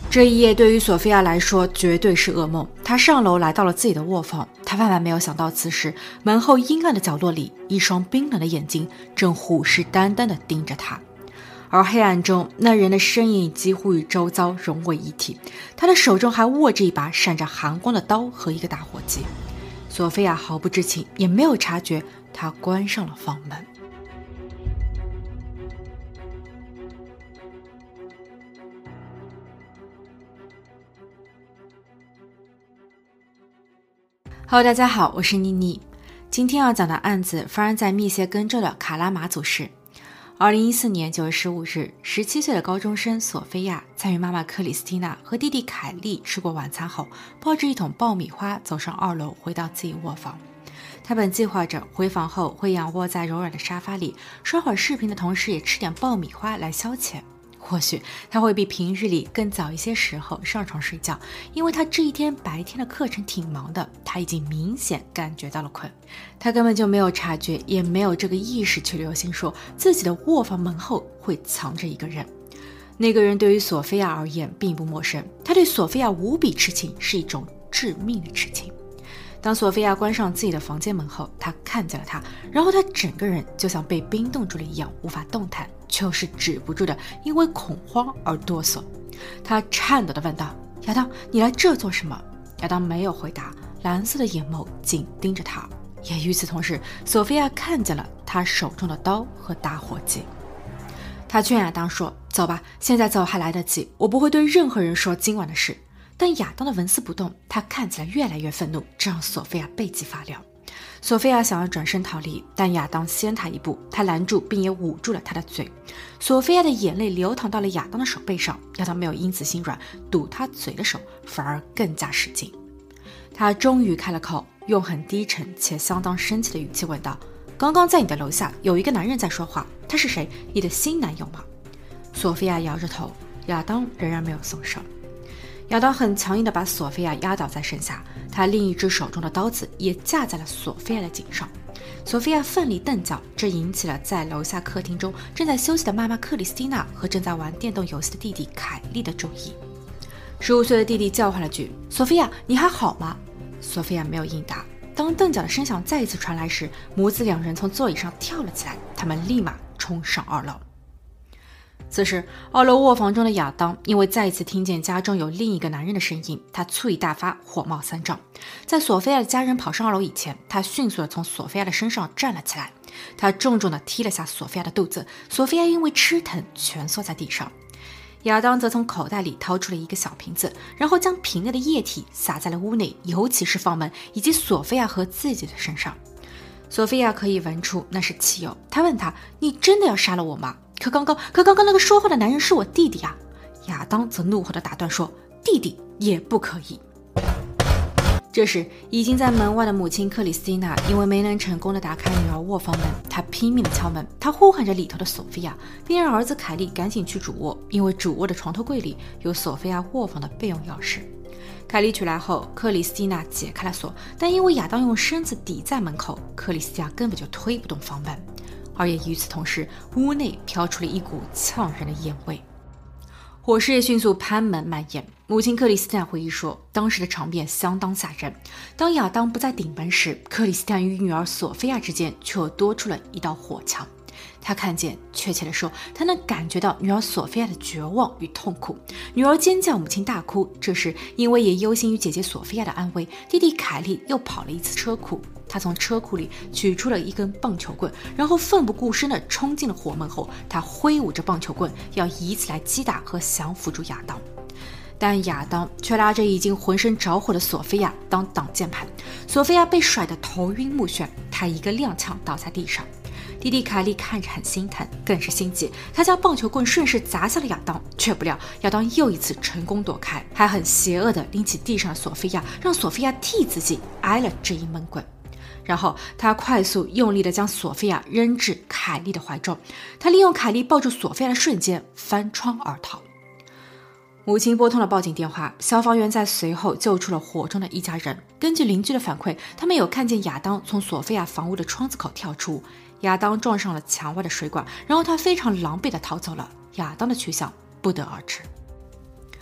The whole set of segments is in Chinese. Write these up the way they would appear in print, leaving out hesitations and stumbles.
这一夜对于索菲亚来说绝对是噩梦。她上楼来到了自己的卧房，她万万没有想到，此时门后阴暗的角落里，一双冰冷的眼睛正虎视眈眈地盯着她。而黑暗中，那人的身影几乎与周遭融为一体，他的手中还握着一把闪着寒光的刀和一个打火机。索菲亚毫不知情，也没有察觉，她关上了房门。Hello， 大家好，我是妮妮。今天要讲的案子发生在密歇根州的卡拉马祖市。2014年9月15日，17岁的高中生索菲亚在与妈妈克里斯蒂娜和弟弟凯利吃过晚餐后，抱着一桶爆米花走上2楼，回到自己卧房。他本计划着回房后会仰卧在柔软的沙发里，刷会儿视频的同时也吃点爆米花来消遣。或许他会比平日里更早一些时候上床睡觉，因为他这一天白天的课程挺忙的，他已经明显感觉到了困。他根本就没有察觉，也没有这个意识去留心说自己的卧房门后会藏着一个人。那个人对于索菲亚而言并不陌生，他对索菲亚无比痴情，是一种致命的痴情。当索菲亚关上自己的房间门后，他看见了他，然后他整个人就像被冰冻住了一样，无法动弹，却又是止不住的因为恐慌而哆嗦。他颤抖地问道：亚当，你来这做什么？亚当没有回答，蓝色的眼眸紧盯着他。也与此同时，索菲亚看见了他手中的刀和打火机。他劝亚当说：走吧，现在走还来得及，我不会对任何人说今晚的事。但亚当的纹丝不动，他看起来越来越愤怒，这让索菲亚背脊发凉。索菲亚想要转身逃离，但亚当先他一步，他拦住并也捂住了他的嘴。索菲亚的眼泪流淌到了亚当的手背上，亚当没有因此心软，堵他嘴的手反而更加使劲。他终于开了口，用很低沉且相当生气的语气问道：刚刚在你的楼下有一个男人在说话，他是谁？你的新男友吗？索菲亚摇着头，亚当仍然没有松手。亚当很强硬地把索菲亚压倒在身下，他另一只手中的刀子也架在了索菲亚的颈上。索菲亚奋力蹬脚，这引起了在楼下客厅中正在休息的妈妈克里斯蒂娜和正在玩电动游戏的弟弟凯利的注意。15岁的弟弟叫唤了句：索菲亚，你还好吗？索菲亚没有应答。当蹬脚的声响再一次传来时，母子两人从座椅上跳了起来，他们立马冲上2楼。此时2楼卧房中的亚当因为再一次听见家中有另一个男人的声音，他醋意大发，火冒三丈。在索菲亚的家人跑上2楼以前，他迅速地从索菲亚的身上站了起来，他重重地踢了下索菲亚的肚子，索菲亚因为吃疼蜷缩在地上。亚当则从口袋里掏出了一个小瓶子，然后将瓶内的液体洒在了屋内，尤其是房门以及索菲亚和自己的身上。索菲亚可以闻出那是汽油，他问他：你真的要杀了我吗？可刚刚那个说话的男人是我弟弟啊！亚当则怒火地打断说：弟弟也不可以。这时已经在门外的母亲克里斯蒂娜因为没能成功地打开女儿卧房门，她拼命地敲门，她呼喊着里头的索菲亚，并让儿子凯利赶紧去主卧，因为主卧的床头柜里有索菲亚卧房的备用钥匙。凯利取来后，克里斯蒂娜解开了锁，但因为亚当用身子抵在门口，克里斯蒂娜根本就推不动房门。而也与此同时，屋内飘出了一股呛人的烟味，火势也迅速攀门蔓延。母亲克里斯蒂娜回忆说，当时的场面相当吓人。当亚当不再顶门时，克里斯蒂娜与女儿索菲亚之间却又多出了一道火墙。他看见，确切地说，他能感觉到女儿索菲亚的绝望与痛苦。女儿尖叫，母亲大哭。这时，因为也忧心于姐姐索菲亚的安危，弟弟凯利又跑了一次车库。他从车库里取出了一根棒球棍，然后奋不顾身地冲进了火门后，他挥舞着棒球棍，要以此来击打和降服住亚当。但亚当却拉着已经浑身着火的索菲亚当挡箭牌，索菲亚被甩得头晕目眩，他一个踉跄倒在地上。弟弟凯利看着很心疼，更是心急，他将棒球棍顺势砸向了亚当，却不料亚当又一次成功躲开，还很邪恶地拎起地上的索菲亚，让索菲亚替自己挨了这一闷棍。然后他快速用力地将索菲亚扔至凯利的怀中，他利用凯利抱住索菲亚的瞬间翻窗而逃。母亲拨通了报警电话，消防员在随后救出了火中的一家人。根据邻居的反馈，他们有看见亚当从索菲亚房屋的窗子口跳出，亚当撞上了墙外的水管，然后他非常狼狈地逃走了。亚当的去向不得而知。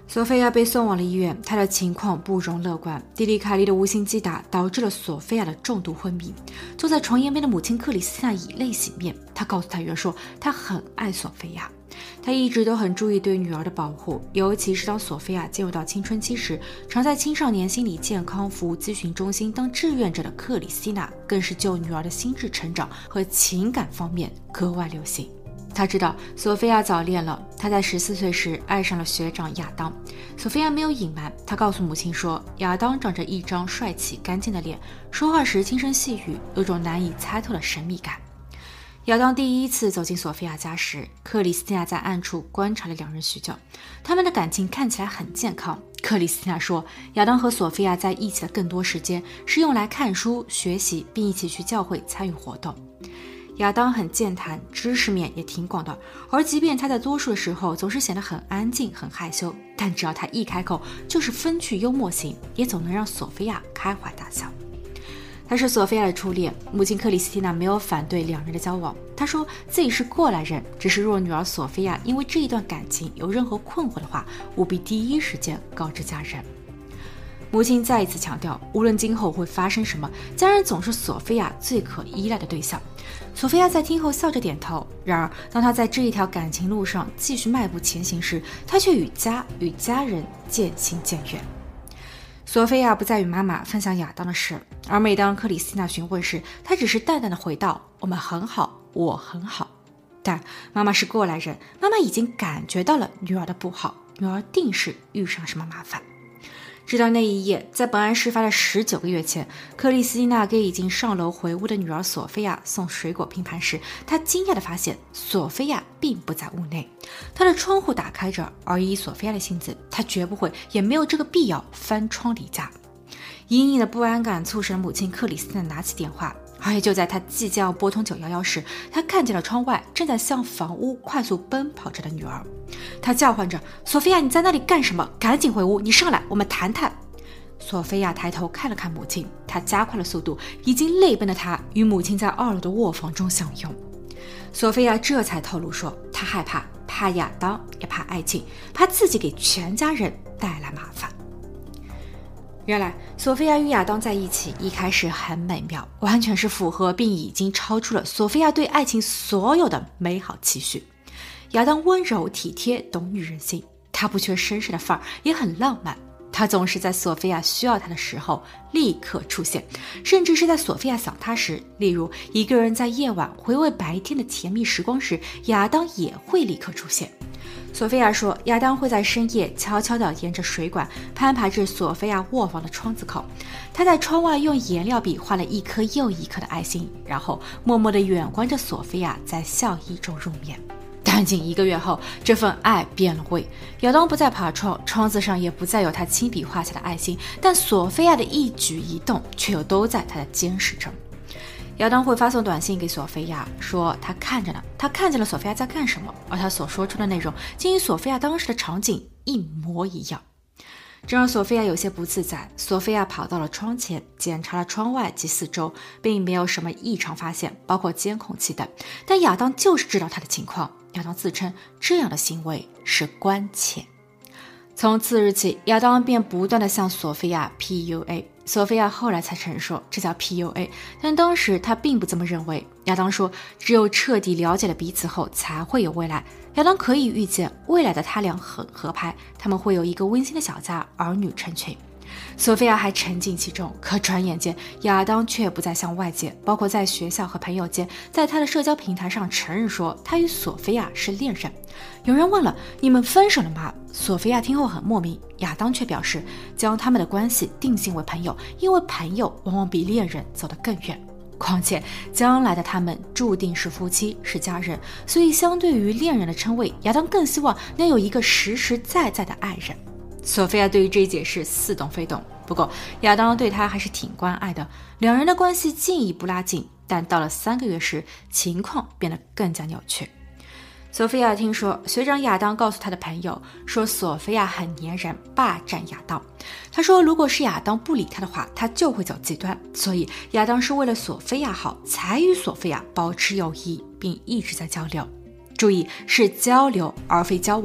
索菲亚被送往了医院，她的情况不容乐观。弟弟凯利的无心击打导致了索菲亚的重度昏迷。坐在床沿边的母亲克里斯蒂娜以泪洗面，她告诉探员说，她很爱索菲亚，她一直都很注意对女儿的保护，尤其是当索菲亚进入到青春期时，常在青少年心理健康服务咨询中心当志愿者的克里斯蒂娜，更是就女儿的心智成长和情感方面格外留心。他知道索菲亚早恋了，她在14岁时爱上了学长亚当。索菲亚没有隐瞒，她告诉母亲说，亚当长着一张帅气干净的脸，说话时轻声细语，有种难以猜透的神秘感。亚当第一次走进索菲亚家时，克里斯蒂娜在暗处观察了两人许久，他们的感情看起来很健康。克里斯蒂娜说，亚当和索菲亚在一起的更多时间是用来看书、学习，并一起去教会参与活动。亚当很健谈，知识面也挺广的，而即便他在多数的时候总是显得很安静很害羞，但只要他一开口就是风趣幽默型，也总能让索菲亚开怀大笑。他是索菲亚的初恋，母亲克里斯蒂娜没有反对两人的交往，她说自己是过来人，只是若女儿索菲亚因为这一段感情有任何困惑的话，务必第一时间告知家人。母亲再一次强调，无论今后会发生什么，家人总是索菲亚最可依赖的对象。索菲亚在听后笑着点头，然而当她在这一条感情路上继续迈步前行时，她却与家人渐行渐远。索菲亚不再与妈妈分享亚当的事，而每当克里斯蒂娜询问时，她只是淡淡的回道，我们很好，我很好。但妈妈是过来人，妈妈已经感觉到了女儿的不好，女儿定是遇上了什么麻烦。直到那一夜，在本案事发的19个月前，克里斯蒂娜给已经上楼回屋的女儿索菲亚送水果拼盘时，她惊讶地发现索菲亚并不在屋内，她的窗户打开着，而以索菲亚的性子，她绝不会也没有这个必要翻窗离家。隐隐的不安感促使了母亲克里斯蒂娜拿起电话，而也就在她即将要拨通911时，她看见了窗外正在向房屋快速奔跑着的女儿。她叫唤着，索菲亚，你在那里干什么？赶紧回屋，你上来，我们谈谈。索菲亚抬头看了看母亲，她加快了速度，已经泪奔的她与母亲在2楼的卧房中相拥。索菲亚这才透露说，她害怕，怕亚当，也怕爱情，怕自己给全家人带来麻烦。原来索菲亚与亚当在一起一开始很美妙，完全是符合并已经超出了索菲亚对爱情所有的美好期许。亚当温柔体贴，懂女人心，他不缺绅士的范儿，也很浪漫。他总是在索菲亚需要他的时候立刻出现，甚至是在索菲亚想他时，例如一个人在夜晚回味白天的甜蜜时光时，亚当也会立刻出现。索菲亚说，亚当会在深夜悄悄地沿着水管攀爬至索菲亚卧房的窗子口，他在窗外用颜料笔画了一颗又一颗的爱心，然后默默地远观着索菲亚在笑意中入眠。但仅1个月后，这份爱变了味，亚当不再爬窗，窗子上也不再有他亲笔画下的爱心，但索菲亚的一举一动却又都在他的监视中。亚当会发送短信给索菲亚，说他看着呢，他看见了索菲亚在干什么，而他所说出的内容竟与索菲亚当时的场景一模一样。这让索菲亚有些不自在，索菲亚跑到了窗前，检查了窗外及四周，并没有什么异常发现，包括监控器等。但亚当就是知道他的情况，亚当自称这样的行为是关切。从次日起，亚当便不断地向索菲亚 PUA， 索菲亚后来才承认说这叫 PUA， 但当时他并不这么认为。亚当说，只有彻底了解了彼此后才会有未来，亚当可以预见未来的他俩很合拍，他们会有一个温馨的小家，儿女成群。索菲亚还沉浸其中，可转眼间亚当却不再向外界，包括在学校和朋友间，在他的社交平台上承认说他与索菲亚是恋人。有人问了，你们分手了吗？索菲亚听后很莫名，亚当却表示将他们的关系定性为朋友，因为朋友往往比恋人走得更远，况且将来的他们注定是夫妻，是家人，所以相对于恋人的称谓，亚当更希望能有一个实实在在的爱人。索菲亚对于这一解释似懂非懂，不过亚当对她还是挺关爱的，两人的关系进一步拉近，但到了3个月时，情况变得更加扭曲。索菲亚听说学长亚当告诉他的朋友说，索菲亚很粘人，霸占亚当。他说如果是亚当不理他的话，他就会走极端，所以亚当是为了索菲亚好才与索菲亚保持友谊，并一直在交流。注意，是交流而非交往，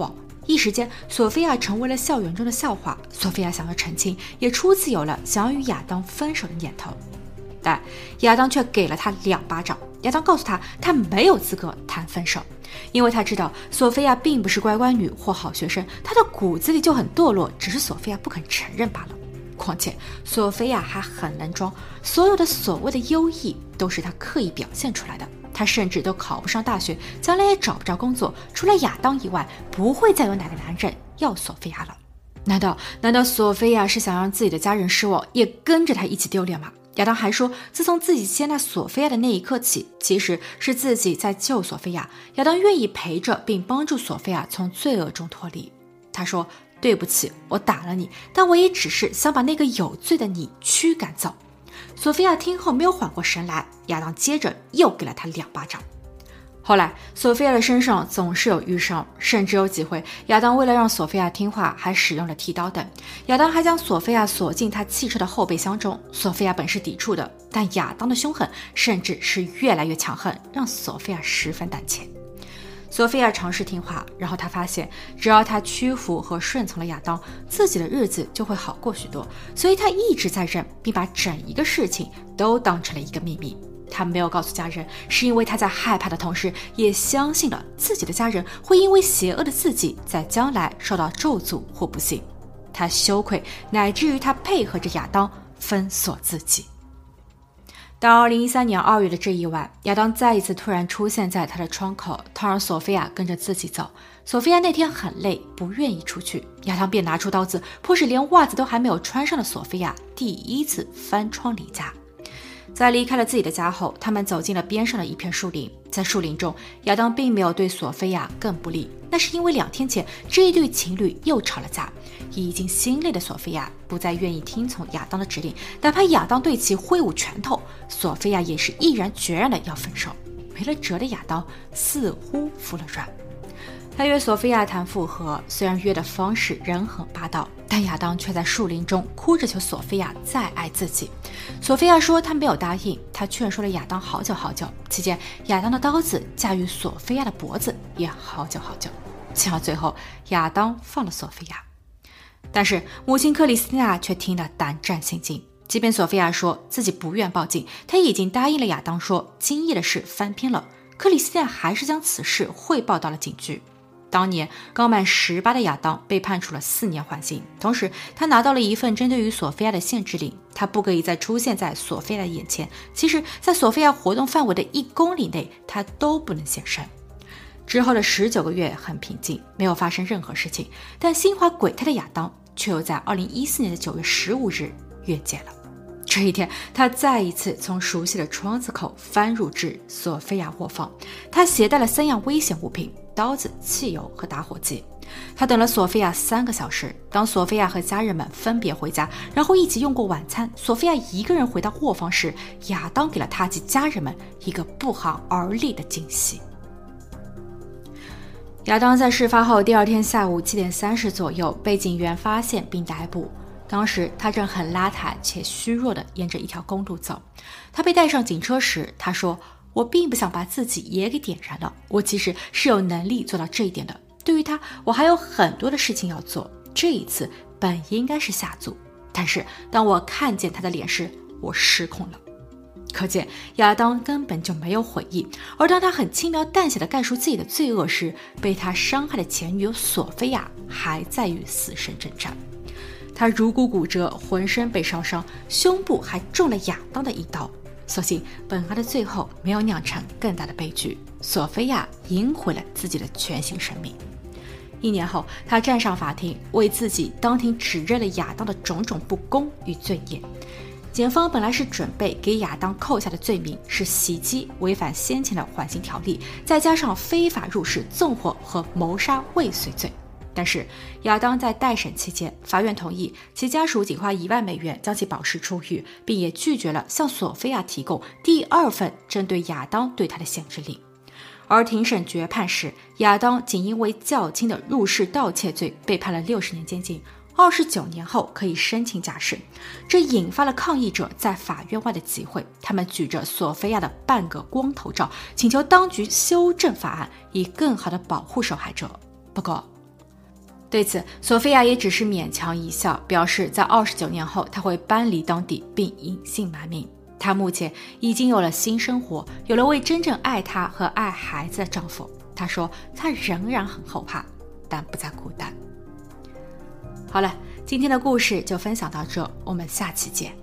一时间，索菲亚成为了校园中的笑话。索菲亚想要澄清，也初次有了想要与亚当分手的念头，但亚当却给了他2巴掌。亚当告诉他，他没有资格谈分手，因为他知道索菲亚并不是乖乖女或好学生，她的骨子里就很堕落，只是索菲亚不肯承认罢了。况且索菲亚还很能装，所有的所谓的优异都是她刻意表现出来的。她甚至都考不上大学，将来也找不着工作，除了亚当以外，不会再有哪个男人要索菲亚了。难道索菲亚是想让自己的家人失望，也跟着她一起丢脸吗？亚当还说，自从自己接纳索菲亚的那一刻起，其实是自己在救索菲亚。亚当愿意陪着并帮助索菲亚从罪恶中脱离。他说，对不起，我打了你，但我也只是想把那个有罪的你驱赶走。索菲亚听后没有缓过神来，亚当接着又给了他2巴掌。后来索菲亚的身上总是有淤伤，甚至有几回亚当为了让索菲亚听话还使用了剃刀等。亚当还将索菲亚锁进他汽车的后备箱中。索菲亚本是抵触的，但亚当的凶狠甚至是越来越强横，让索菲亚十分胆怯。索菲亚尝试听话，然后她发现只要她屈服和顺从了亚当，自己的日子就会好过许多，所以她一直在忍，并把整一个事情都当成了一个秘密。她没有告诉家人，是因为她在害怕的同时，也相信了自己的家人会因为邪恶的自己在将来受到咒诅或不幸。她羞愧，乃至于她配合着亚当封锁自己。到2013年2月的这一晚，亚当再一次突然出现在他的窗口，他让索菲亚跟着自己走。索菲亚那天很累，不愿意出去，亚当便拿出刀子，迫使连袜子都还没有穿上的索菲亚第一次翻窗离家。在离开了自己的家后，他们走进了边上的一片树林。在树林中，亚当并没有对索菲亚更不利，那是因为2天前这一对情侣又吵了架。已经心累的索菲亚不再愿意听从亚当的指令，哪怕亚当对其挥舞拳头，索菲亚也是毅然决然的要分手。没了辙的亚当似乎服了软，他约索菲亚谈复合，虽然约的方式仍很霸道，但亚当却在树林中哭着求索菲亚再爱自己。索菲亚说她没有答应，她劝说了亚当好久好久，期间亚当的刀子架于索菲亚的脖子也好久好久，直到最后亚当放了索菲亚。但是母亲克里斯蒂娜却听得胆战心惊，即便索菲亚说自己不愿报警，她已经答应了亚当说今夜的事翻篇了，克里斯蒂娜还是将此事汇报到了警局。当年刚满18的亚当被判处了4年缓刑，同时他拿到了一份针对于索菲亚的限制令，他不可以再出现在索菲亚的眼前，其实在索菲亚活动范围的1公里内他都不能现身。之后的19个月很平静，没有发生任何事情，但心怀鬼胎的亚当却又在2014年的9月15日越界了。这一天，他再一次从熟悉的窗子口翻入至索菲亚卧房，他携带了3样危险物品：刀子、汽油和打火机。他等了索菲亚3个小时，当索菲亚和家人们分别回家，然后一起用过晚餐，索菲亚一个人回到卧房时，亚当给了他及家人们一个不寒而栗的惊喜。亚当在事发后第2天下午7点30左右被警员发现并逮捕。当时他正很邋遢且虚弱地沿着一条公路走。他被带上警车时，他说：“我并不想把自己也给点燃了，我其实是有能力做到这一点的。对于他，我还有很多的事情要做。这一次本应该是下注，但是当我看见他的脸时，我失控了。”可见亚当根本就没有悔意，而当他很轻描淡写地概述自己的罪恶时，被他伤害的前女友索菲亚还在与死神征战。他颅骨骨折，浑身被烧伤，胸部还中了亚当的一刀。所幸本案的最后没有酿成更大的悲剧，索菲亚赢回了自己的全新生命。1年后，他站上法庭，为自己当庭指认了亚当的种种不公与罪孽。检方本来是准备给亚当扣下的罪名是袭击，违反先前的缓刑条例，再加上非法入室纵火和谋杀未遂罪。但是亚当在待审期间，法院同意其家属仅花1万美元将其保释出狱，并也拒绝了向索菲亚提供第2份针对亚当对他的限制令。而庭审决判时，亚当仅因为较轻的入室盗窃罪被判了60年监禁，29年后可以申请假释。这引发了抗议者在法院外的集会，他们举着索菲亚的半个光头照，请求当局修正法案，以更好地保护受害者。不过对此，索菲亚也只是勉强一笑，表示在29年后她会搬离当地并隐姓埋名。她目前已经有了新生活，有了为真正爱她和爱孩子的丈夫。她说她仍然很后怕，但不再孤单。好了，今天的故事就分享到这，我们下期见。